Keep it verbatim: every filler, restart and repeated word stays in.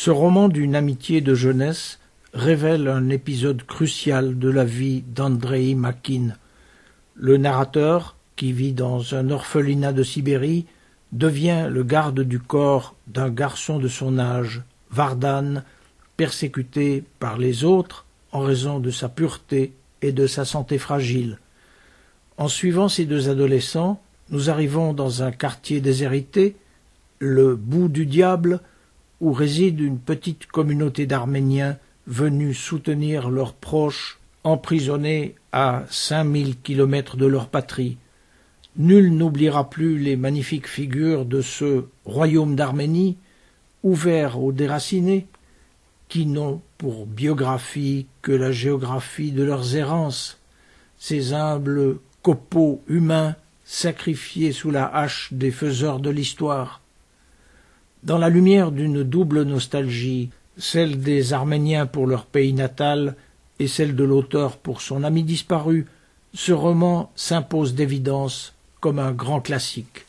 Ce roman d'une amitié de jeunesse révèle un épisode crucial de la vie d'Andreï Makine. Le narrateur, qui vit dans un orphelinat de Sibérie, devient le garde du corps d'un garçon de son âge, Vardan, persécuté par les autres en raison de sa pureté et de sa santé fragile. En suivant ces deux adolescents, nous arrivons dans un quartier déshérité, le bout du diable, où réside une petite communauté d'Arméniens venus soutenir leurs proches emprisonnés à cinq mille kilomètres de leur patrie. Nul n'oubliera plus les magnifiques figures de ce royaume d'Arménie, ouvert aux déracinés, qui n'ont pour biographie que la géographie de leurs errances, ces humbles copeaux humains sacrifiés sous la hache des faiseurs de l'histoire. Dans la lumière d'une double nostalgie, celle des Arméniens pour leur pays natal et celle de l'auteur pour son ami disparu, ce roman s'impose d'évidence comme un grand classique.